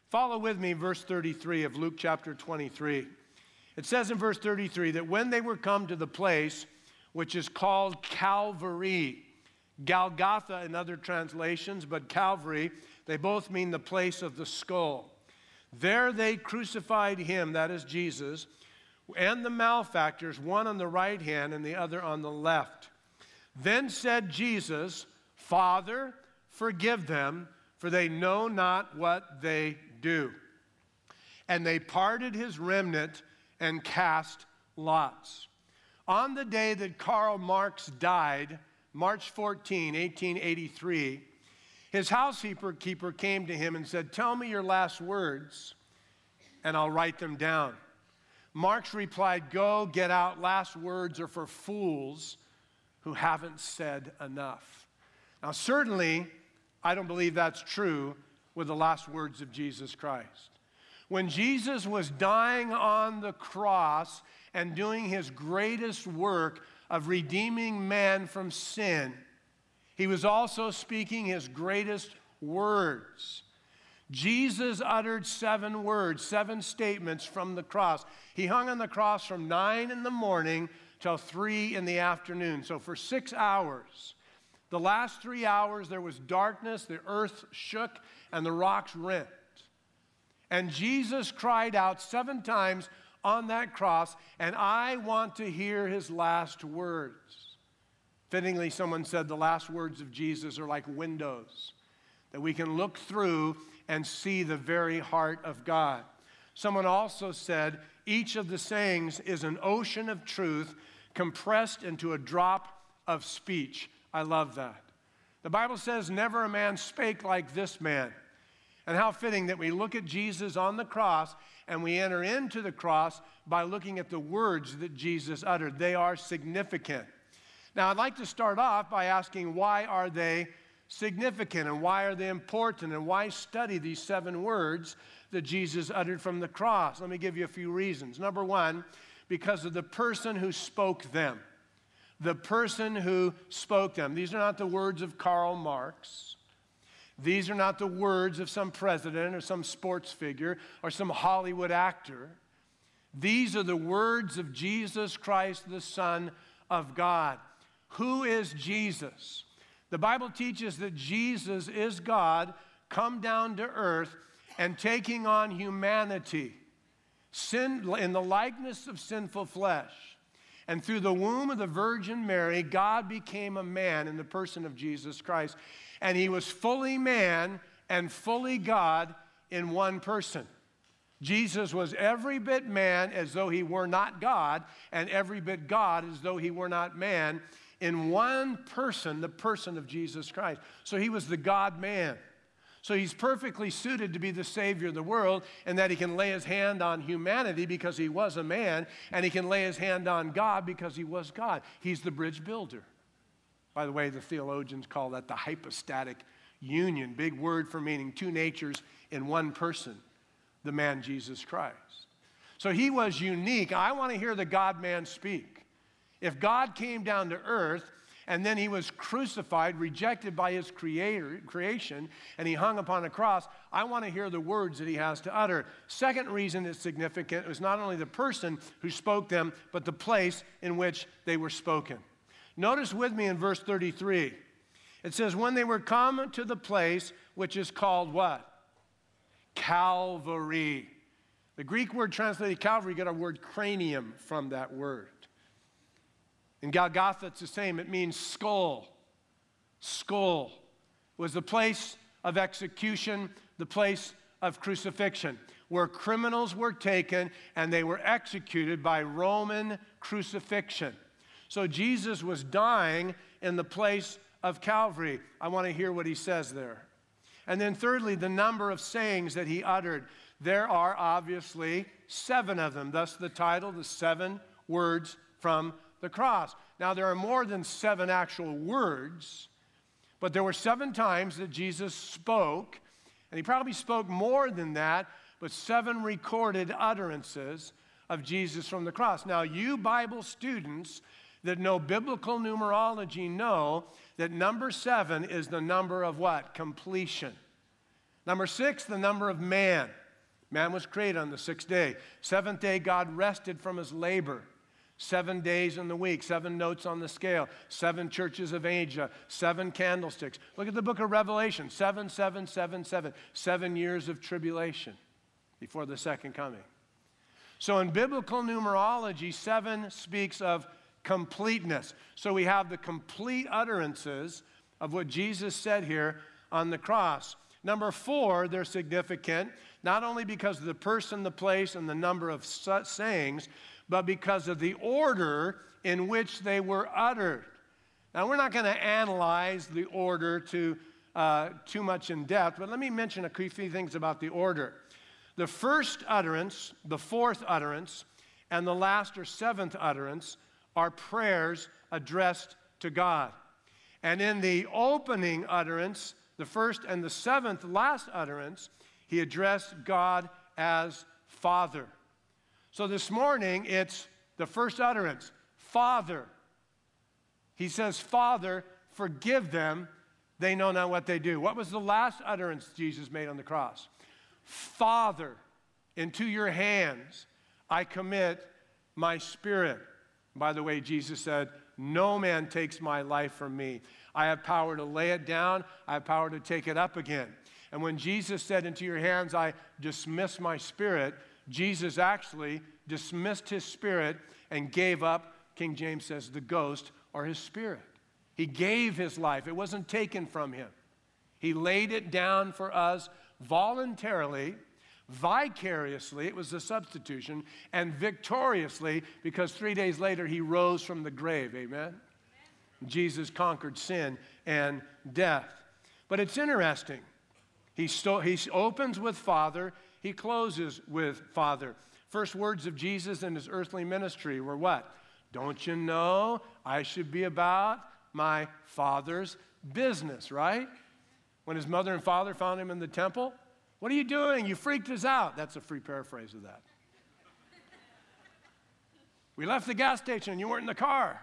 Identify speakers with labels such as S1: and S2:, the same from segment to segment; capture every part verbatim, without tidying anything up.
S1: Follow with me verse thirty-three of Luke chapter twenty-three. It says in verse thirty-three that when they were come to the place which is called Calvary, Golgotha in other translations, but Calvary, they both mean the place of the skull. There they crucified him, that is Jesus, and the malefactors, one on the right hand and the other on the left. Then said Jesus, Father, forgive them, for they know not what they do. And they parted his remnant and cast lots. On the day that Karl Marx died, March fourteenth, eighteen eighty-three, his housekeeper keeper came to him and said, tell me your last words, and I'll write them down. Marx replied, go, get out, last words are for fools who haven't said enough. Now, certainly, I don't believe that's true with the last words of Jesus Christ. When Jesus was dying on the cross and doing his greatest work of redeeming man from sin, he was also speaking his greatest words. Jesus uttered seven words, seven statements from the cross. He hung on the cross from nine in the morning till three in the afternoon. So for six hours, the last three hours there was darkness, the earth shook, and the rocks rent. And Jesus cried out seven times on that cross, and I want to hear his last words. Fittingly, someone said the last words of Jesus are like windows that we can look through and see the very heart of God. Someone also said each of the sayings is an ocean of truth compressed into a drop of speech. I love that. The Bible says, never a man spake like this man. And how fitting that we look at Jesus on the cross and we enter into the cross by looking at the words that Jesus uttered. They are significant. Now, I'd like to start off by asking, why are they significant and why are they important and why study these seven words that Jesus uttered from the cross? Let me give you a few reasons. Number one, because of the person who spoke them. The person who spoke them. These are not the words of Karl Marx. These are not the words of some president or some sports figure or some Hollywood actor. These are the words of Jesus Christ, the Son of God. Who is Jesus? The Bible teaches that Jesus is God come down to earth and taking on humanity, sin, in the likeness of sinful flesh. And through the womb of the Virgin Mary, God became a man in the person of Jesus Christ. And he was fully man and fully God in one person. Jesus was every bit man as though he were not God, and every bit God as though he were not man, in one person, the person of Jesus Christ. So he was the God-man. So he's perfectly suited to be the Savior of the world, and that he can lay his hand on humanity because he was a man, and he can lay his hand on God because he was God. He's the bridge builder. By the way, the theologians call that the hypostatic union, big word for meaning two natures in one person, the man Jesus Christ. So he was unique. I want to hear the God-man speak. If God came down to earth and then he was crucified, rejected by his creator, creation, and he hung upon a cross, I want to hear the words that he has to utter. Second reason it's significant is not only the person who spoke them, but the place in which they were spoken. Notice with me in verse thirty-three. It says, when they were come to the place which is called what? Calvary. The Greek word translated Calvary, got our word cranium from that word. In Golgotha, it's the same. It means skull. Skull was the place of execution, the place of crucifixion, where criminals were taken and they were executed by Roman crucifixion. So Jesus was dying in the place of Calvary. I want to hear what he says there. And then thirdly, the number of sayings that he uttered. There are obviously seven of them. Thus the title, the seven words from the cross. Now, there are more than seven actual words, but there were seven times that Jesus spoke, and he probably spoke more than that, but seven recorded utterances of Jesus from the cross. Now, you Bible students that know biblical numerology know that number seven is the number of what? Completion. Number six, the number of man. Man was created on the sixth day. Seventh day, God rested from his labor. Seven days in the week, seven notes on the scale, seven churches of Asia, seven candlesticks. Look at the book of Revelation, seven, seven, seven, seven. Seven years of tribulation before the second coming. So in biblical numerology, seven speaks of completeness. So we have the complete utterances of what Jesus said here on the cross. Number four, they're significant, not only because of the person, the place, and the number of sayings, but because of the order in which they were uttered. Now, we're not going to analyze the order to, uh, too much in depth, but let me mention a few things about the order. The first utterance, the fourth utterance, and the last or seventh utterance are prayers addressed to God. And in the opening utterance, the first and the seventh last utterance, he addressed God as Father. So this morning, it's the first utterance, Father. He says, Father, forgive them. They know not what they do. What was the last utterance Jesus made on the cross? Father, into your hands I commit my spirit. By the way, Jesus said, no man takes my life from me. I have power to lay it down. I have power to take it up again. And when Jesus said, into your hands I dismiss my spirit, Jesus actually dismissed his spirit and gave up, King James says, the ghost or his spirit. He gave his life. It wasn't taken from him. He laid it down for us voluntarily, vicariously, it was the substitution, and victoriously, because three days later he rose from the grave. Amen? Amen. Jesus conquered sin and death. But it's interesting. He, sto- he opens with Father. He closes with Father. First words of Jesus in his earthly ministry were what? Don't you know I should be about my Father's business, right? When his mother and father found him in the temple, what are you doing? You freaked us out. That's a free paraphrase of that. We left the gas station and you weren't in the car.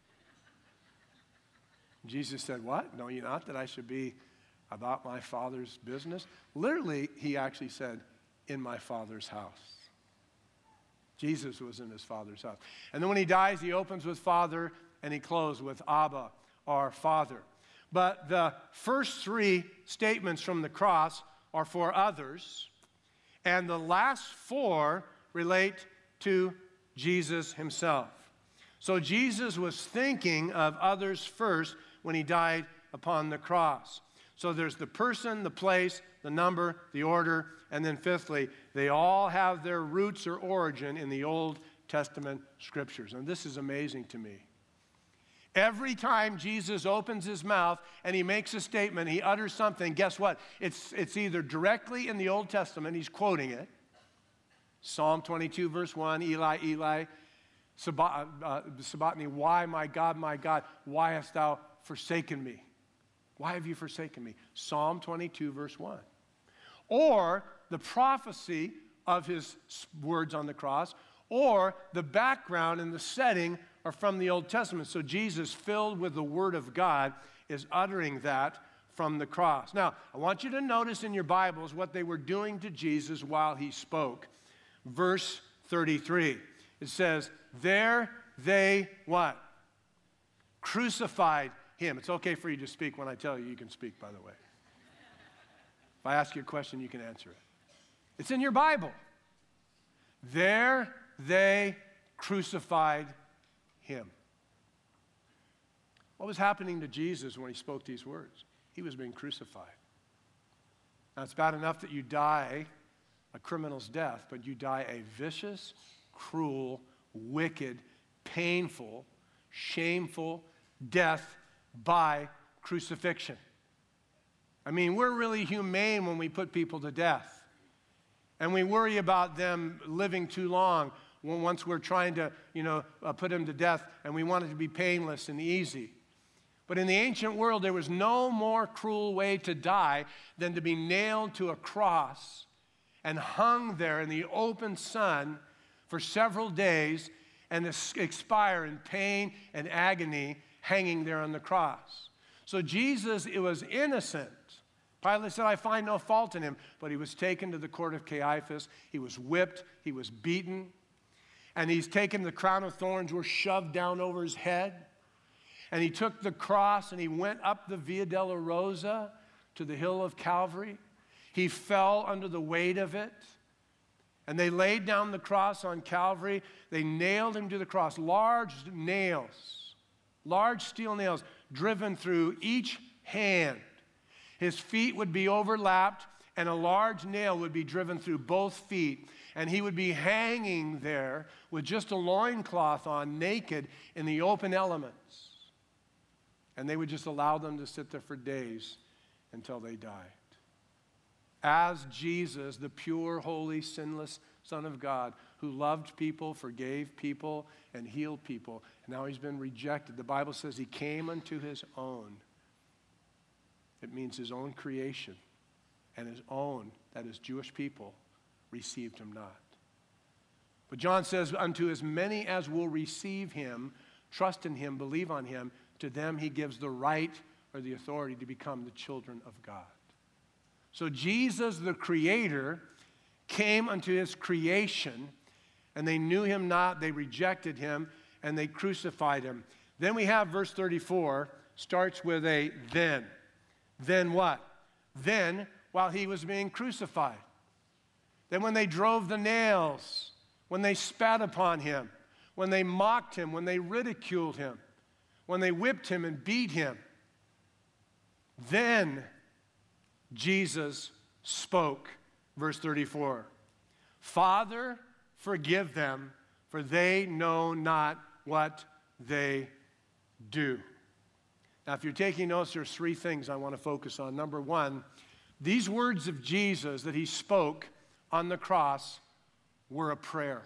S1: Jesus said, what? Know you not that I should be about my Father's business? Literally, he actually said, in my Father's house. Jesus was in his Father's house. And then when he dies, he opens with Father and he closes with Abba, our Father. But the first three statements from the cross are for others, and the last four relate to Jesus himself. So Jesus was thinking of others first when he died upon the cross. So there's the person, the place, the number, the order, and then fifthly, they all have their roots or origin in the Old Testament scriptures. And this is amazing to me. Every time Jesus opens his mouth and he makes a statement, he utters something, guess what? It's, it's either directly in the Old Testament, he's quoting it. Psalm twenty-two, verse one, Eli, Eli, sabachthani, why, my God, my God, why hast thou forsaken me? Why have you forsaken me? Psalm twenty-two, verse one. Or the prophecy of his words on the cross, or the background and the setting are from the Old Testament. So Jesus, filled with the Word of God, is uttering that from the cross. Now, I want you to notice in your Bibles what they were doing to Jesus while he spoke. Verse thirty-three, it says, there they what? Crucified him. It's okay for you to speak when I tell you you can speak, by the way. If I ask you a question, you can answer it. It's in your Bible. There they crucified him. What was happening to Jesus when he spoke these words? He was being crucified. Now, it's bad enough that you die a criminal's death, but you die a vicious, cruel, wicked, painful, shameful death by crucifixion. I mean, we're really humane when we put people to death. And we worry about them living too long when once we're trying to, you know, uh, put them to death, and we want it to be painless and easy. But in the ancient world, there was no more cruel way to die than to be nailed to a cross and hung there in the open sun for several days and expire in pain and agony hanging there on the cross. So Jesus, it was innocent Pilate said, I find no fault in him. But he was taken to the court of Caiaphas. He was whipped. He was beaten. And he's taken, the crown of thorns were shoved down over his head. And he took the cross and he went up the Via Dolorosa to the hill of Calvary. He fell under the weight of it. And they laid down the cross on Calvary. They nailed him to the cross. Large nails, large steel nails driven through each hand. His feet would be overlapped, and a large nail would be driven through both feet. And he would be hanging there with just a loincloth on, naked, in the open elements. And they would just allow them to sit there for days until they died. As Jesus, the pure, holy, sinless Son of God, who loved people, forgave people, and healed people, and now he's been rejected. The Bible says he came unto his own. It means his own creation, and his own, that is Jewish people, received him not. But John says, unto as many as will receive him, trust in him, believe on him, to them he gives the right or the authority to become the children of God. So Jesus, the Creator, came unto his creation, and they knew him not, they rejected him, and they crucified him. Then we have verse thirty-four, starts with a then. Then what? Then, while he was being crucified. Then when they drove the nails, when they spat upon him, when they mocked him, when they ridiculed him, when they whipped him and beat him, then Jesus spoke. Verse thirty-four, Father, forgive them, for they know not what they do. Now, if you're taking notes, there's three things I want to focus on. Number one, these words of Jesus that he spoke on the cross were a prayer.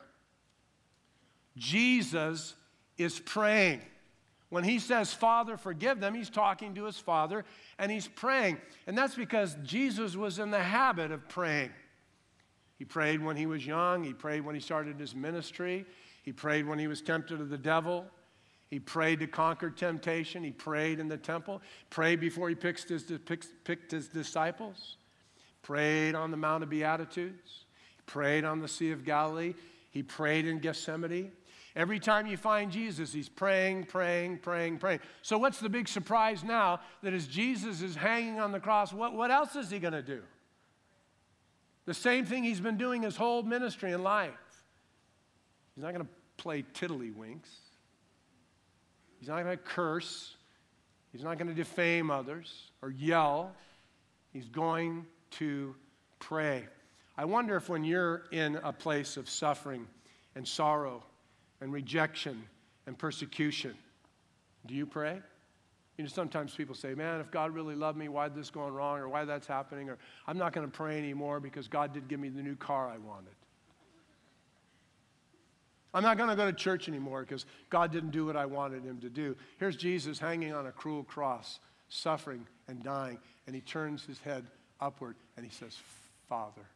S1: Jesus is praying. When he says, Father, forgive them, he's talking to his Father, and he's praying. And that's because Jesus was in the habit of praying. He prayed when he was young. He prayed when he started his ministry. He prayed when he was tempted of the devil. He prayed to conquer temptation. He prayed in the temple. Prayed before he picked his, picked his disciples. Prayed on the Mount of Beatitudes. He prayed on the Sea of Galilee. He prayed in Gethsemane. Every time you find Jesus, he's praying, praying, praying, praying. So what's the big surprise now? That as Jesus is hanging on the cross, what, what else is he going to do? The same thing he's been doing his whole ministry and life. He's not going to play tiddlywinks. He's not going to curse. He's not going to defame others or yell. He's going to pray. I wonder if when you're in a place of suffering and sorrow and rejection and persecution, do you pray? You know, sometimes people say, man, if God really loved me, why this going wrong, or why that's happening, or I'm not going to pray anymore because God did give me the new car I wanted. I'm not going to go to church anymore because God didn't do what I wanted him to do. Here's Jesus hanging on a cruel cross, suffering and dying, and he turns his head upward and he says, Father.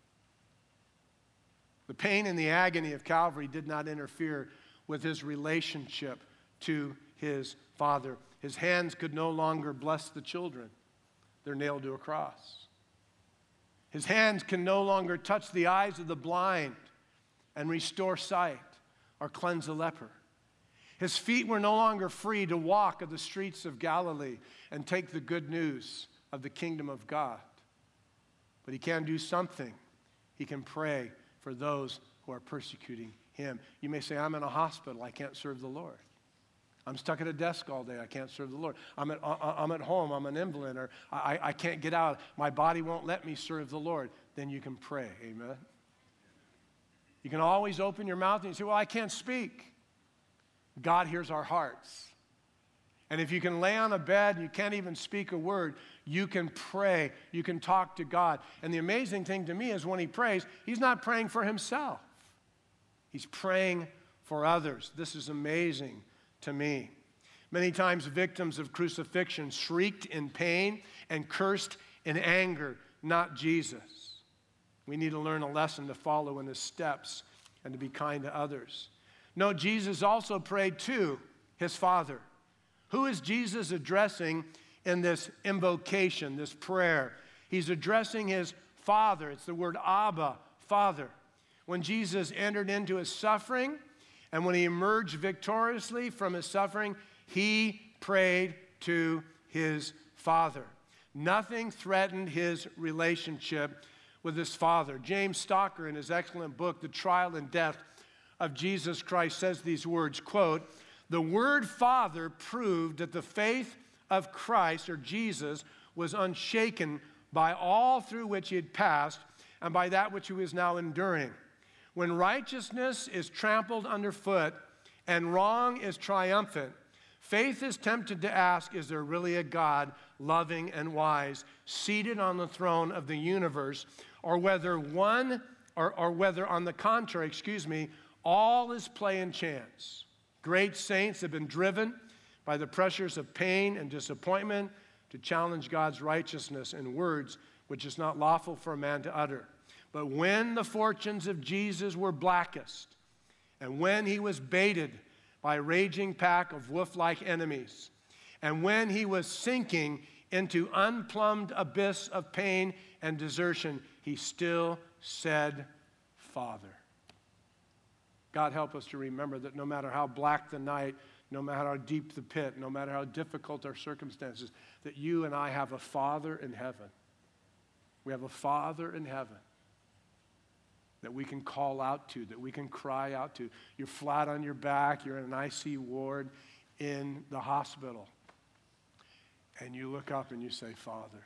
S1: The pain and the agony of Calvary did not interfere with his relationship to his Father. His hands could no longer bless the children. They're nailed to a cross. His hands can no longer touch the eyes of the blind and restore sight or cleanse a leper. His feet were no longer free to walk of the streets of Galilee and take the good news of the kingdom of God. But he can do something. He can pray for those who are persecuting him. You may say, I'm in a hospital, I can't serve the Lord. I'm stuck at a desk all day, I can't serve the Lord. I'm at, I'm at home, I'm an invalid, or I, I can't get out, my body won't let me serve the Lord. Then you can pray, amen? You can always open your mouth and you say, well, I can't speak. God hears our hearts. And if you can lay on a bed and you can't even speak a word, you can pray, you can talk to God. And the amazing thing to me is when he prays, he's not praying for himself. He's praying for others. This is amazing to me. Many times victims of crucifixion shrieked in pain and cursed in anger, not Jesus. We need to learn a lesson to follow in his steps and to be kind to others. No, Jesus also prayed to his Father. Who is Jesus addressing in this invocation, this prayer? He's addressing his Father. It's the word Abba, Father. When Jesus entered into his suffering and when he emerged victoriously from his suffering, he prayed to his Father. Nothing threatened his relationship with his Father. James Stocker, in his excellent book, The Trial and Death of Jesus Christ, says these words, quote, "The word Father proved that the faith of Christ, or Jesus, was unshaken by all through which he had passed and by that which he was now enduring. When righteousness is trampled underfoot and wrong is triumphant, faith is tempted to ask, is there really a God, loving and wise, seated on the throne of the universe, or whether one, or, or whether on the contrary, excuse me, all is play and chance. Great saints have been driven by the pressures of pain and disappointment to challenge God's righteousness in words which is not lawful for a man to utter. But when the fortunes of Jesus were blackest, and when he was baited by a raging pack of wolf-like enemies, and when he was sinking into unplumbed abyss of pain and desertion, he still said, Father. God, help us to remember that no matter how black the night, no matter how deep the pit, no matter how difficult our circumstances, that you and I have a Father in heaven. We have a Father in heaven that we can call out to, that we can cry out to. You're flat on your back, you're in an I C U ward in the hospital, and you look up and you say, Father,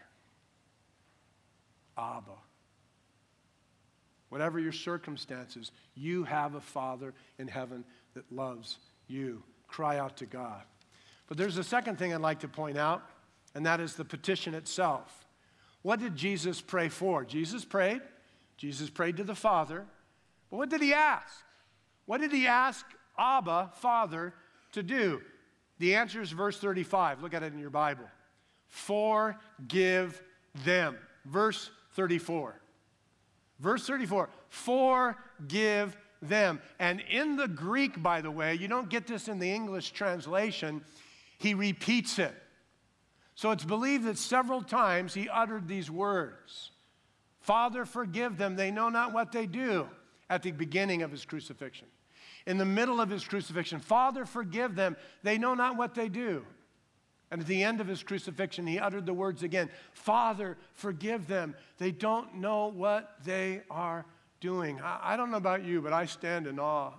S1: Abba. Whatever your circumstances, you have a Father in heaven that loves you. Cry out to God. But there's a second thing I'd like to point out, and that is the petition itself. What did Jesus pray for? Jesus prayed. Jesus prayed to the Father. But what did he ask? What did he ask Abba, Father, to do? The answer is verse thirty-five. Look at it in your Bible. Forgive them. Verse thirty-four. Verse thirty-four. Forgive them. And in the Greek, by the way, you don't get this in the English translation, he repeats it. So it's believed that several times he uttered these words. Father, forgive them. They know not what they do, at the beginning of his crucifixion. In the middle of his crucifixion, Father, forgive them. They know not what they do. And at the end of his crucifixion, he uttered the words again, Father, forgive them. They don't know what they are doing. I, I don't know about you, but I stand in awe.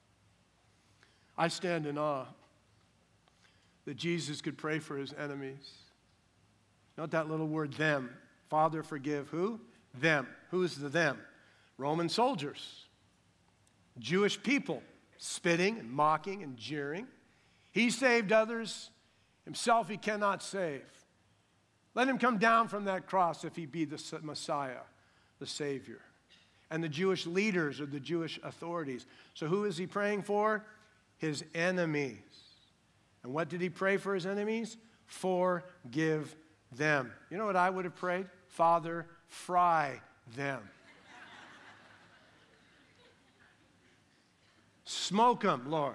S1: I stand in awe that Jesus could pray for his enemies. Note that little word, them. Father, forgive who? Them. Who's the them? Roman soldiers, Jewish people, spitting and mocking and jeering. He saved others. Himself he cannot save. Let him come down from that cross if he be the Messiah, the Savior. And the Jewish leaders or the Jewish authorities. So who is he praying for? His enemies. And what did he pray for his enemies? Forgive them. You know what I would have prayed? Father, fry them. Smoke them, Lord.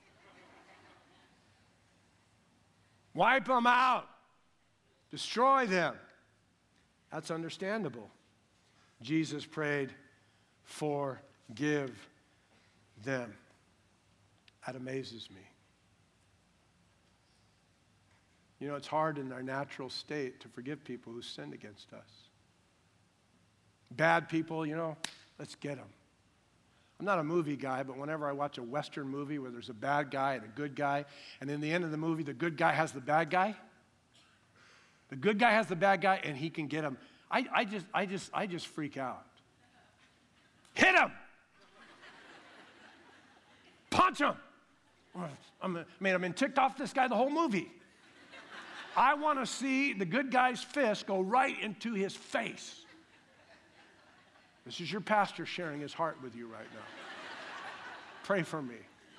S1: Wipe them out. Destroy them. That's understandable. Jesus prayed, forgive them. That amazes me. You know, it's hard in our natural state to forgive people who sinned against us. Bad people, you know, let's get them. I'm not a movie guy, but whenever I watch a Western movie where there's a bad guy and a good guy, and in the end of the movie, the good guy has the bad guy, the good guy has the bad guy, and he can get him. I, I just, I just, I just freak out. Hit him! Punch him! I'm, I mean, I've been ticked off this guy the whole movie. I want to see the good guy's fist go right into his face. This is your pastor sharing his heart with you right now. Pray for me.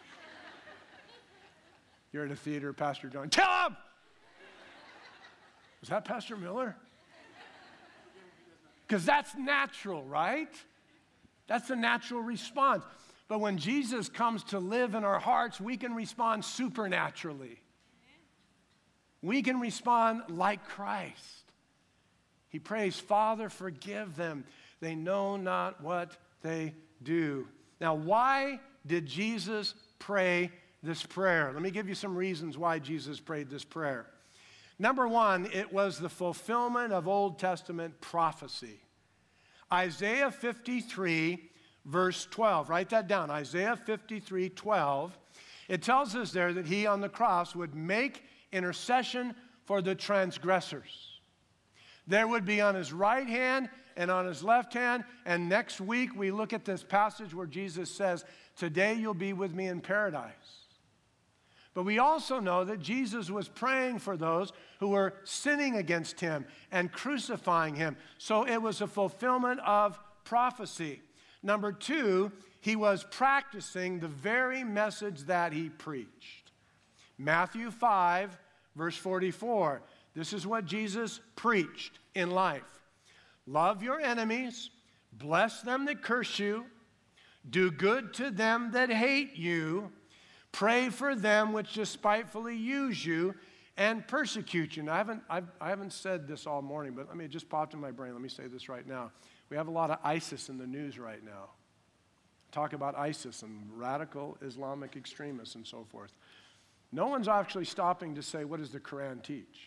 S1: You're at a theater, Pastor John. Kill him! Was that Pastor Miller? Because that's natural, right? That's a natural response. But when Jesus comes to live in our hearts, we can respond supernaturally. We can respond like Christ. He prays, Father, forgive them. They know not what they do. Now, why did Jesus pray this prayer? Let me give you some reasons why Jesus prayed this prayer. Number one, it was the fulfillment of Old Testament prophecy. Isaiah fifty-three, verse twelve. Write that down. Isaiah fifty-three, twelve. It tells us there that he on the cross would make intercession for the transgressors. There would be on his right hand and on his left hand. And next week we look at this passage where Jesus says, today you'll be with me in paradise. But we also know that Jesus was praying for those who were sinning against him and crucifying him. So it was a fulfillment of prophecy. Number two, he was practicing the very message that he preached. Matthew five, verse forty-four. This is what Jesus preached in life. Love your enemies, bless them that curse you, do good to them that hate you, pray for them which despitefully use you and persecute you. Now, I haven't, I've, I haven't said this all morning, but let me, it just popped in my brain. Let me say this right now. We have a lot of ISIS in the news right now. Talk about ISIS and radical Islamic extremists and so forth. No one's actually stopping to say, what does the Quran teach?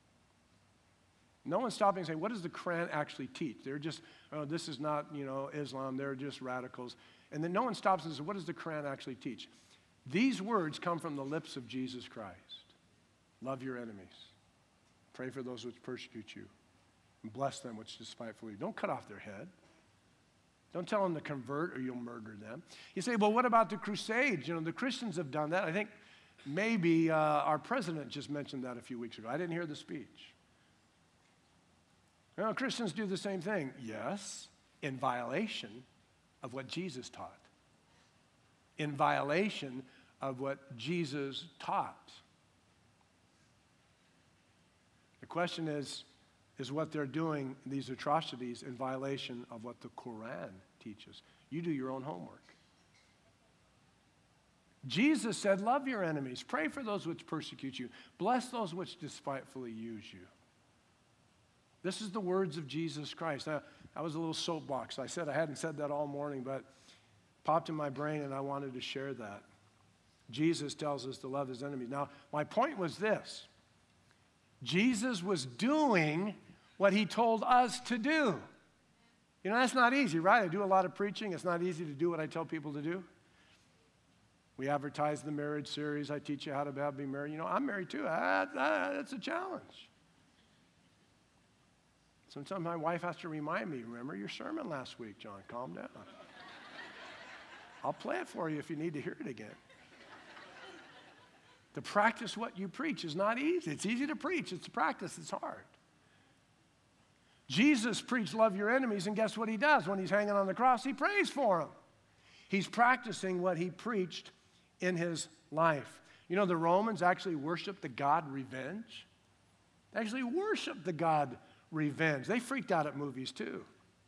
S1: No one's stopping and saying, what does the Quran actually teach? They're just, oh, this is not, you know, Islam. They're just radicals. And then no one stops and says, what does the Quran actually teach? These words come from the lips of Jesus Christ. Love your enemies. Pray for those which persecute you. And bless them which despitefully. Don't cut off their head. Don't tell them to convert or you'll murder them. You say, well, what about the Crusades? You know, the Christians have done that. I think maybe uh, our president just mentioned that a few weeks ago. I didn't hear the speech. You know, Christians do the same thing. Yes, in violation of what Jesus taught. In violation of what Jesus taught. The question is, is what they're doing, these atrocities, in violation of what the Quran teaches? You do your own homework. Jesus said, love your enemies, pray for those which persecute you, bless those which despitefully use you. This is the words of Jesus Christ. Now, that was a little soapbox. I said I hadn't said that all morning, but popped in my brain and I wanted to share that. Jesus tells us to love his enemies. Now, my point was this. Jesus was doing what he told us to do. You know, that's not easy, right? I do a lot of preaching. It's not easy to do what I tell people to do. We advertise the marriage series. I teach you how to be married. You know, I'm married too. That, that, that's a challenge. Sometimes my wife has to remind me, remember your sermon last week, John. Calm down. I'll play it for you if you need to hear it again. To practice what you preach is not easy. It's easy to preach. It's to practice. It's hard. Jesus preached love your enemies, and guess what he does? When he's hanging on the cross, he prays for them. He's practicing what he preached in his life. You know, the Romans actually worshiped the god revenge. They actually worshiped the god revenge. They freaked out at movies too.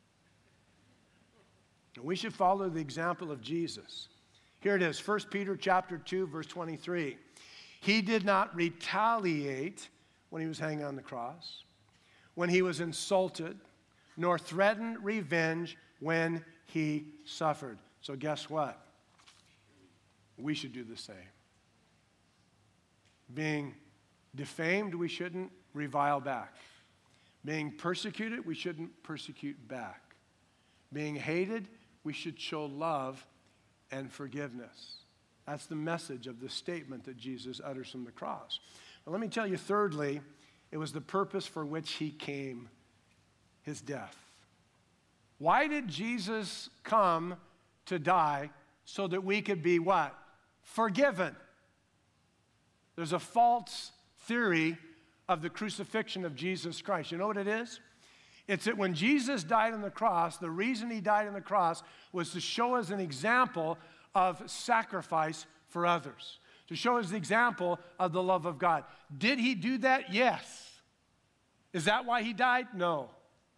S1: And we should follow the example of Jesus. Here it is, First Peter chapter two, verse twenty-three. He did not retaliate when he was hanging on the cross, when he was insulted, nor threatened revenge when he suffered. So guess what? We should do the same. Being defamed, we shouldn't revile back. Being persecuted, we shouldn't persecute back. Being hated, we should show love and forgiveness. That's the message of the statement that Jesus utters from the cross. But let me tell you, thirdly, it was the purpose for which he came, his death. Why did Jesus come to die? So that we could be what? Forgiven. There's a false theory of the crucifixion of Jesus Christ. You know what it is? It's that when Jesus died on the cross, the reason he died on the cross was to show us an example of sacrifice for others, to show us the example of the love of God. Did he do that? Yes. Is that why he died? No.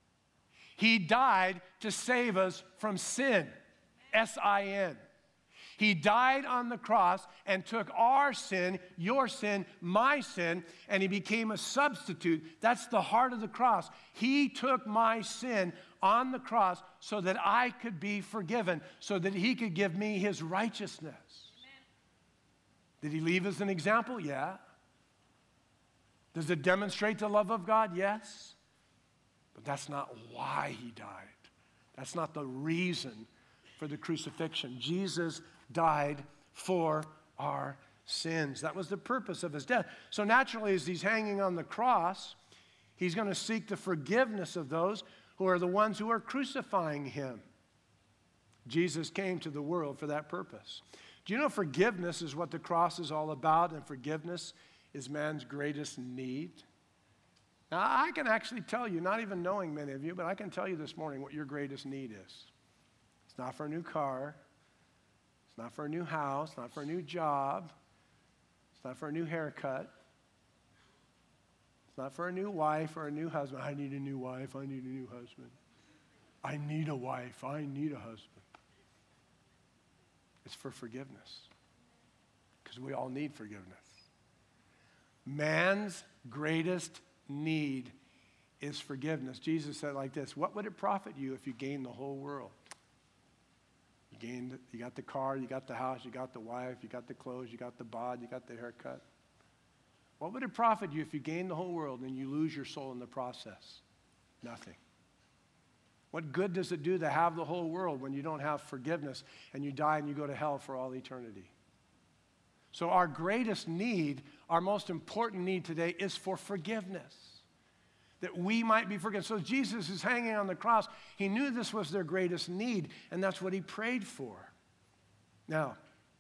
S1: He died to save us from sin, S I N. He died on the cross and took our sin, your sin, my sin, and he became a substitute. That's the heart of the cross. He took my sin on the cross so that I could be forgiven, so that he could give me his righteousness. Amen. Did he leave us an example? Yeah. Does it demonstrate the love of God? Yes. But that's not why he died. That's not the reason for the crucifixion. Jesus died for our sins. That was the purpose of his death. So naturally, as he's hanging on the cross, he's going to seek the forgiveness of those who are the ones who are crucifying him. Jesus came to the world for that purpose. Do you know forgiveness is what the cross is all about, and forgiveness is man's greatest need? Now, I can actually tell you, not even knowing many of you, but I can tell you this morning what your greatest need is. It's not for a new car. It's not for a new house, not for a new job. It's not for a new haircut. It's not for a new wife or a new husband. I need a new wife. I need a new husband. I need a wife. I need a husband. It's for forgiveness, because we all need forgiveness. Man's greatest need is forgiveness. Jesus said it like this: what would it profit you if you gained the whole world? You gained, you got the car, you got the house, you got the wife, you got the clothes, you got the bod, you got the haircut. What would it profit you if you gained the whole world and you lose your soul in the process? Nothing. What good does it do to have the whole world when you don't have forgiveness and you die and you go to hell for all eternity? So our greatest need, our most important need today is for forgiveness, that we might be forgiven. So Jesus is hanging on the cross. He knew this was their greatest need, and that's what he prayed for. Now,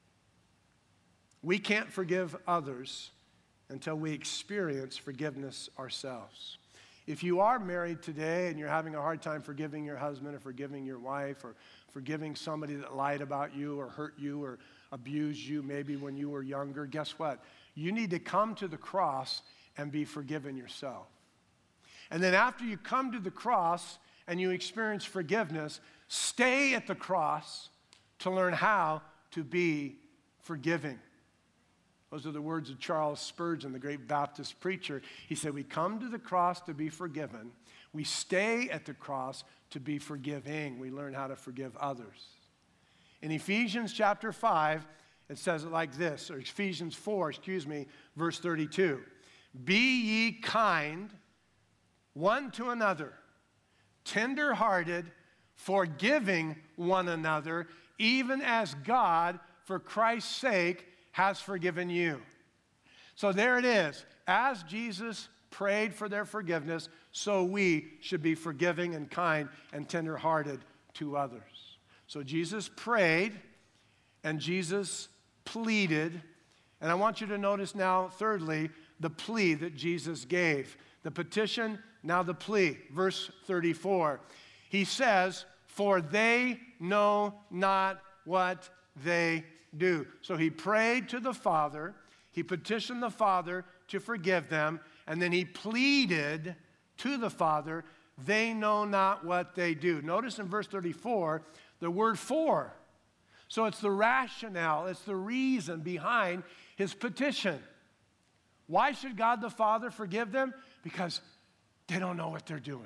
S1: we can't forgive others until we experience forgiveness ourselves. If you are married today and you're having a hard time forgiving your husband or forgiving your wife or forgiving somebody that lied about you or hurt you or abused you maybe when you were younger, guess what? You need to come to the cross and be forgiven yourself. And then after you come to the cross and you experience forgiveness, stay at the cross to learn how to be forgiving. Those are the words of Charles Spurgeon, the great Baptist preacher. He said, we come to the cross to be forgiven. We stay at the cross to be forgiving. We learn how to forgive others. In Ephesians chapter five, it says it like this, or Ephesians four, excuse me, verse thirty-two. Be ye kind one to another, tender-hearted, forgiving one another, even as God, for Christ's sake, has forgiven you. So there it is. As Jesus prayed for their forgiveness, so we should be forgiving and kind and tender-hearted to others. So Jesus prayed, and Jesus pleaded. And I want you to notice now, thirdly, the plea that Jesus gave. The petition, now the plea. Verse thirty-four. He says, for they know not what they do. So he prayed to the Father. He petitioned the Father to forgive them. And then he pleaded to the Father, they know not what they do. Notice in verse thirty-four, the word for. So it's the rationale, it's the reason behind his petition. Why should God the Father forgive them? Because they don't know what they're doing.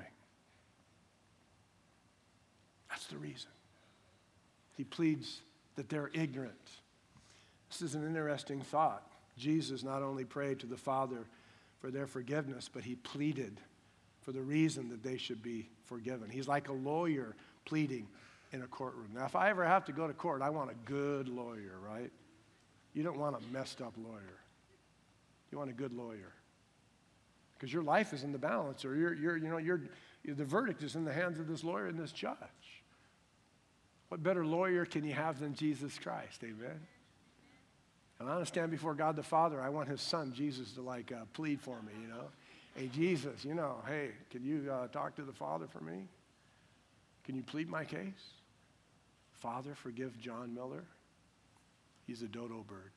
S1: That's the reason. He pleads that they're ignorant. This is an interesting thought. Jesus not only prayed to the Father for their forgiveness, but he pleaded for the reason that they should be forgiven. He's like a lawyer pleading in a courtroom. Now, if I ever have to go to court, I want a good lawyer, right? You don't want a messed up lawyer. You want a good lawyer. Because your life is in the balance, or you're, you're, you know, you're, the verdict is in the hands of this lawyer and this judge. What better lawyer can you have than Jesus Christ, amen? And I want to stand before God the Father. I want his son, Jesus, to like uh, plead for me, you know. Hey, Jesus, you know, hey, can you uh, talk to the Father for me? Can you plead my case? Father, forgive John Miller. He's a dodo bird.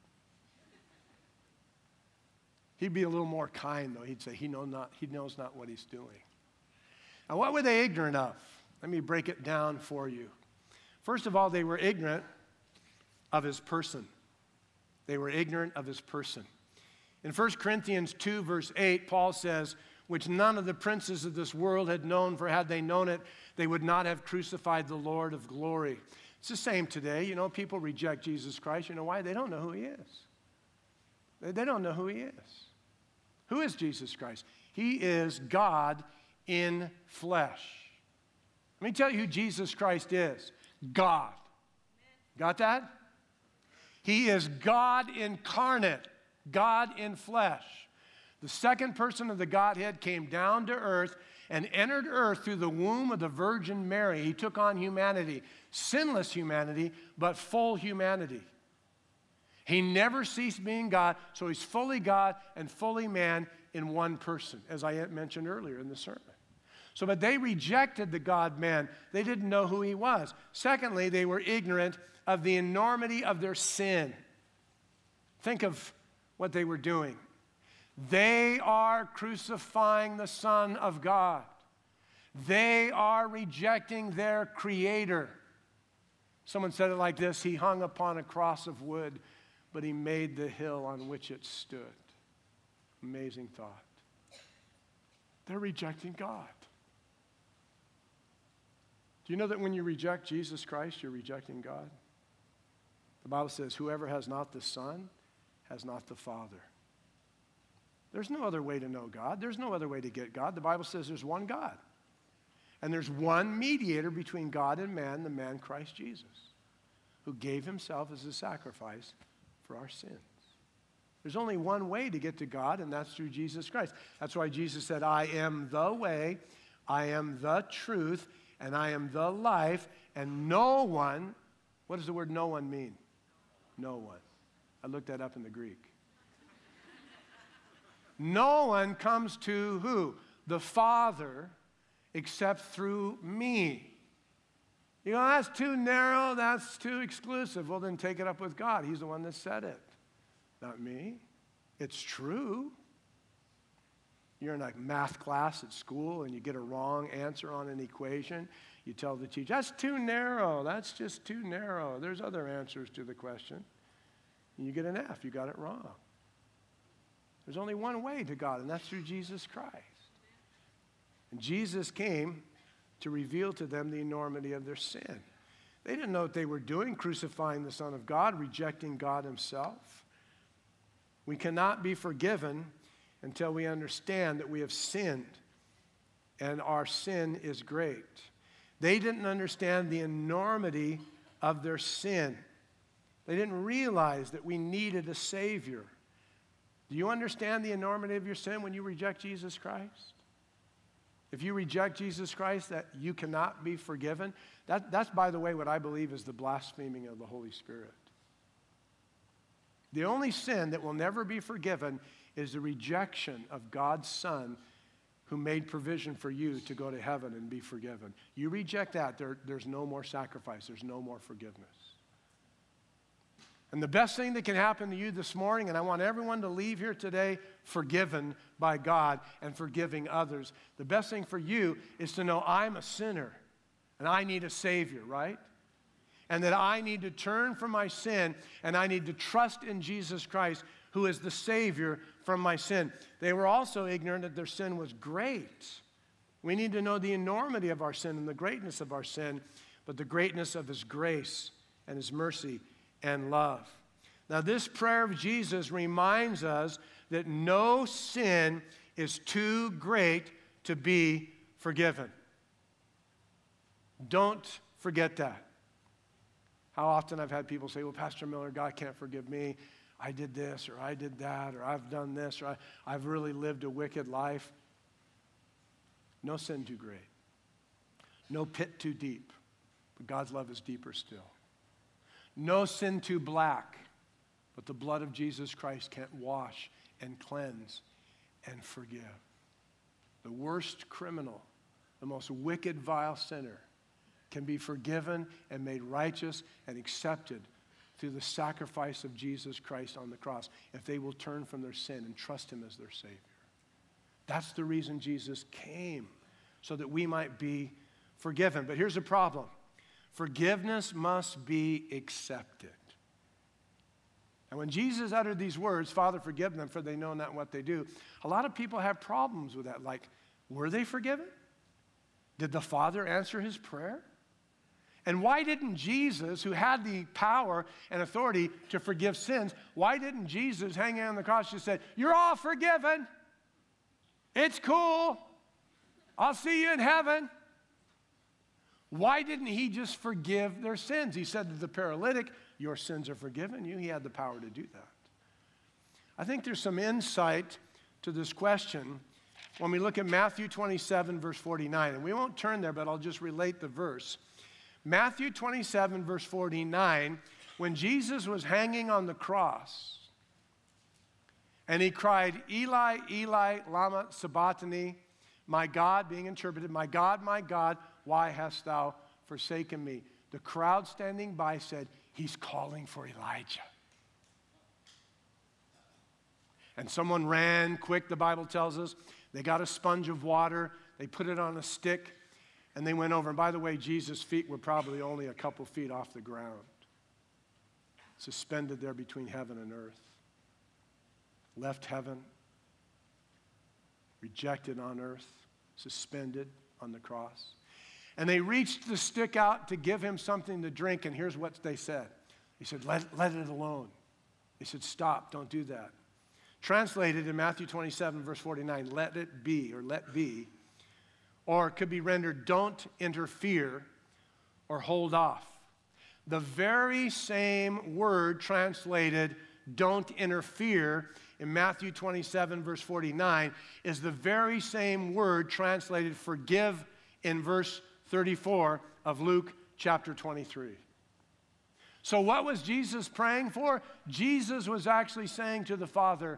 S1: He'd be a little more kind, though. He'd say he, know not, he knows not what he's doing. Now, what were they ignorant of? Let me break it down for you. First of all, they were ignorant of his person. They were ignorant of his person. In First Corinthians two, verse eight, Paul says, which none of the princes of this world had known, for had they known it, they would not have crucified the Lord of glory. It's the same today. You know, people reject Jesus Christ. You know why? They don't know who he is. They, they don't know who he is. Who is Jesus Christ? He is God in flesh. Let me tell you who Jesus Christ is. God. Got that? He is God incarnate, God in flesh. The second person of the Godhead came down to earth and entered earth through the womb of the Virgin Mary. He took on humanity, sinless humanity, but full humanity. He never ceased being God, so he's fully God and fully man in one person, as I mentioned earlier in the sermon. So, but they rejected the God-man. They didn't know who he was. Secondly, they were ignorant of the enormity of their sin. Think of what they were doing. They are crucifying the Son of God. They are rejecting their Creator. Someone said it like this: he hung upon a cross of wood, but he made the hill on which it stood. Amazing thought. They're rejecting God. Do you know that when you reject Jesus Christ, you're rejecting God? The Bible says, whoever has not the Son has not the Father. There's no other way to know God. There's no other way to get God. The Bible says there's one God. And there's one mediator between God and man, the man Christ Jesus, who gave himself as a sacrifice for our sins. There's only one way to get to God, and that's through Jesus Christ. That's why Jesus said, I am the way, I am the truth, and I am the life, and no one, what does the word no one mean? No one. I looked that up in the Greek. No one comes to who? The Father, except through me. You know, that's too narrow, that's too exclusive. Well, then take it up with God. He's the one that said it, not me. It's true. You're in a math class at school and you get a wrong answer on an equation. You tell the teacher, that's too narrow. That's just too narrow. There's other answers to the question. And you get an F. You got it wrong. There's only one way to God, and that's through Jesus Christ. And Jesus came to reveal to them the enormity of their sin. They didn't know what they were doing, crucifying the Son of God, rejecting God himself. We cannot be forgiven until we understand that we have sinned, and our sin is great. They didn't understand the enormity of their sin. They didn't realize that we needed a Savior. Do you understand the enormity of your sin when you reject Jesus Christ? If you reject Jesus Christ, that you cannot be forgiven. That, that's, by the way, what I believe is the blaspheming of the Holy Spirit. The only sin that will never be forgiven is the rejection of God's Son, who made provision for you to go to heaven and be forgiven. You reject that, there, there's no more sacrifice, there's no more forgiveness. And the best thing that can happen to you this morning, and I want everyone to leave here today forgiven by God and forgiving others. The best thing for you is to know I'm a sinner and I need a Savior, right? And that I need to turn from my sin and I need to trust in Jesus Christ, who is the Savior from my sin. They were also ignorant that their sin was great. We need to know the enormity of our sin and the greatness of our sin, but the greatness of his grace and his mercy and love. Now, this prayer of Jesus reminds us that no sin is too great to be forgiven. Don't forget that. How often I've had people say, well, Pastor Miller, God can't forgive me. I did this, or I did that, or I've done this, or I, I've really lived a wicked life. No sin too great. No pit too deep. But God's love is deeper still. No sin too black, but the blood of Jesus Christ can't wash and cleanse and forgive. The worst criminal, the most wicked, vile sinner can be forgiven and made righteous and accepted through the sacrifice of Jesus Christ on the cross if they will turn from their sin and trust him as their Savior. That's the reason Jesus came, so that we might be forgiven. But here's the problem. Forgiveness must be accepted. And when Jesus uttered these words, Father, forgive them, for they know not what they do, a lot of people have problems with that. Like, were they forgiven? Did the Father answer his prayer? And why didn't Jesus, who had the power and authority to forgive sins, why didn't Jesus, hanging on the cross, just say, you're all forgiven. It's cool. I'll see you in heaven. Why didn't he just forgive their sins? He said to the paralytic, your sins are forgiven you. He had the power to do that. I think there's some insight to this question when we look at Matthew twenty-seven, verse forty-nine. And we won't turn there, but I'll just relate the verse. Matthew twenty-seven, verse forty-nine, when Jesus was hanging on the cross, and he cried, Eli, Eli, lama sabachthani, my God, being interpreted, my God, my God, why hast thou forsaken me? The crowd standing by said, he's calling for Elijah. And someone ran quick, the Bible tells us. They got a sponge of water, they put it on a stick, and they went over. And by the way, Jesus' feet were probably only a couple feet off the ground, suspended there between heaven and earth. Left heaven, rejected on earth, suspended on the cross. And they reached the stick out to give him something to drink, and here's what they said. They said, let, let it alone. They said, stop, don't do that. Translated in Matthew twenty-seven, verse forty-nine, let it be, or let be, or it could be rendered, don't interfere or hold off. The very same word translated, don't interfere, in Matthew twenty-seven, verse forty-nine, is the very same word translated forgive in verse thirty-four of Luke chapter twenty-three. So what was Jesus praying for? Jesus was actually saying to the Father,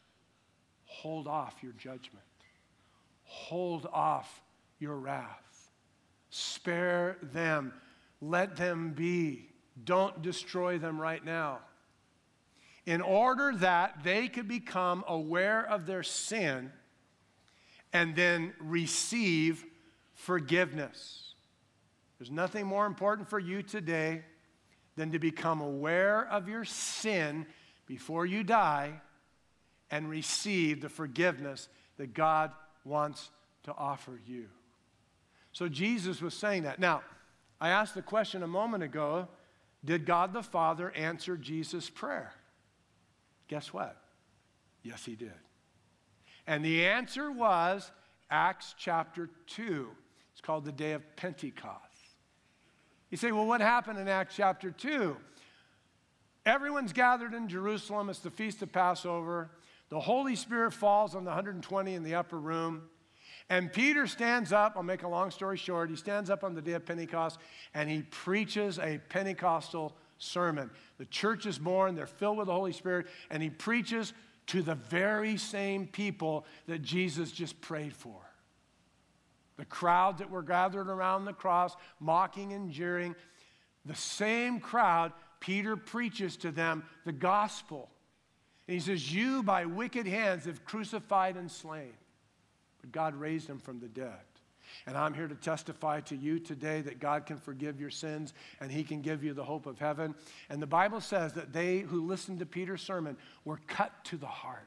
S1: hold off your judgment. Hold off your wrath. Spare them. Let them be. Don't destroy them right now. In order that they could become aware of their sin and then receive forgiveness. There's nothing more important for you today than to become aware of your sin before you die and receive the forgiveness that God wants to offer you. So Jesus was saying that. Now, I asked the question a moment ago, did God the Father answer Jesus' prayer? Guess what? Yes, he did. And the answer was Acts chapter two. It's called the day of Pentecost. You say, well, what happened in Acts chapter two? Everyone's gathered in Jerusalem. It's the Feast of Passover. The Holy Spirit falls on the one hundred twenty in the upper room. And Peter stands up. I'll make a long story short. He stands up on the day of Pentecost, and he preaches a Pentecostal sermon. The church is born. They're filled with the Holy Spirit. And he preaches to the very same people that Jesus just prayed for. The crowd that were gathered around the cross, mocking and jeering. The same crowd, Peter preaches to them the gospel. And he says, you by wicked hands have crucified and slain. But God raised him from the dead. And I'm here to testify to you today that God can forgive your sins and he can give you the hope of heaven. And the Bible says that they who listened to Peter's sermon were cut to the heart.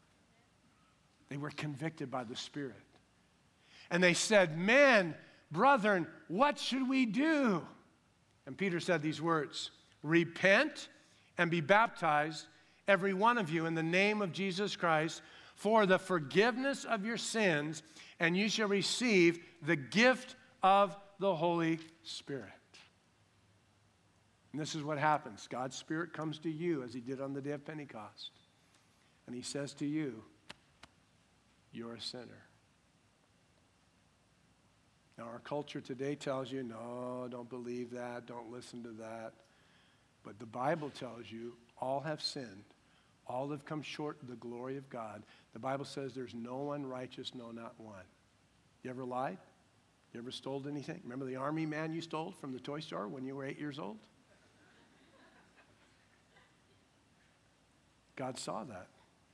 S1: They were convicted by the Spirit. And they said, men, brethren, what should we do? And Peter said these words, repent and be baptized, every one of you, in the name of Jesus Christ, for the forgiveness of your sins, and you shall receive the gift of the Holy Spirit. And this is what happens. God's Spirit comes to you as he did on the day of Pentecost. And he says to you, you're a sinner. Now, our culture today tells you, no, don't believe that, don't listen to that. But the Bible tells you, all have sinned. All have come short of the glory of God. The Bible says there's no one righteous, no, not one. You ever lied? You ever stole anything? Remember the army man you stole from the toy store when you were eight years old? God saw that.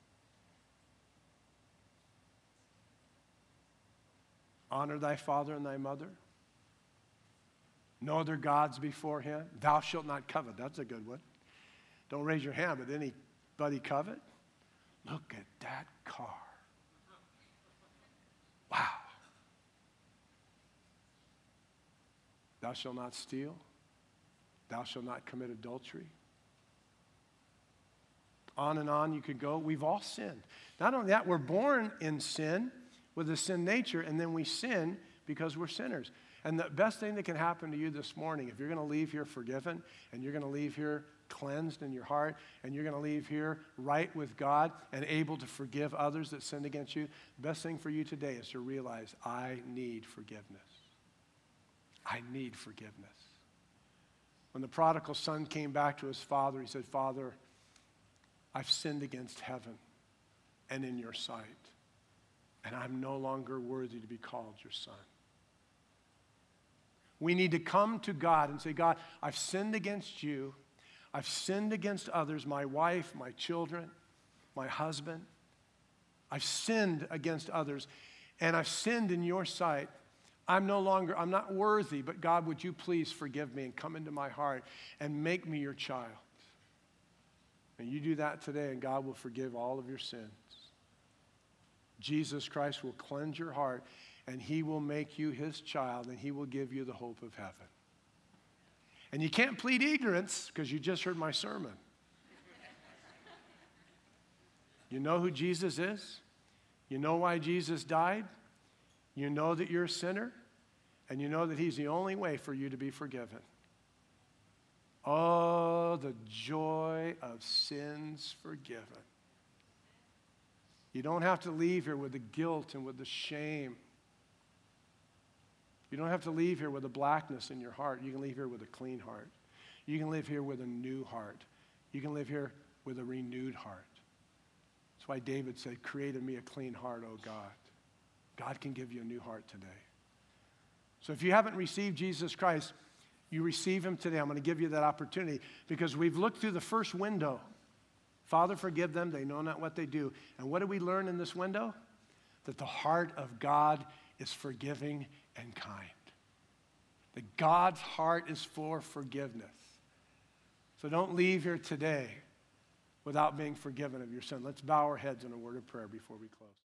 S1: Honor thy father and thy mother. No other gods before him. Thou shalt not covet. That's a good one. Don't raise your hand, but anybody covet? Look at that car. Wow. Thou shalt not steal. Thou shalt not commit adultery. On and on you could go. We've all sinned. Not only that, we're born in sin with a sin nature, and then we sin because we're sinners. And the best thing that can happen to you this morning, if you're going to leave here forgiven, and you're going to leave here cleansed in your heart, and you're going to leave here right with God and able to forgive others that sinned against you, the best thing for you today is to realize, I need forgiveness. I need forgiveness. When the prodigal son came back to his father, he said, Father, I've sinned against heaven and in your sight, and I'm no longer worthy to be called your son. We need to come to God and say, God, I've sinned against you. I've sinned against others, my wife, my children, my husband. I've sinned against others, and I've sinned in your sight. I'm no longer, I'm not worthy, but God, would you please forgive me and come into my heart and make me your child? And you do that today, and God will forgive all of your sins. Jesus Christ will cleanse your heart, and he will make you his child, and he will give you the hope of heaven. And you can't plead ignorance because you just heard my sermon. You know who Jesus is? You know why Jesus died? You know that you're a sinner, and you know that he's the only way for you to be forgiven. Oh, the joy of sins forgiven. You don't have to leave here with the guilt and with the shame. You don't have to leave here with a blackness in your heart. You can leave here with a clean heart. You can live here with a new heart. You can live here with a renewed heart. That's why David said, create in me a clean heart, O God. God can give you a new heart today. So if you haven't received Jesus Christ, you receive him today. I'm going to give you that opportunity because we've looked through the first window. Father, forgive them. They know not what they do. And what do we learn in this window? That the heart of God is forgiving and kind. That God's heart is for forgiveness. So don't leave here today without being forgiven of your sin. Let's bow our heads in a word of prayer before we close.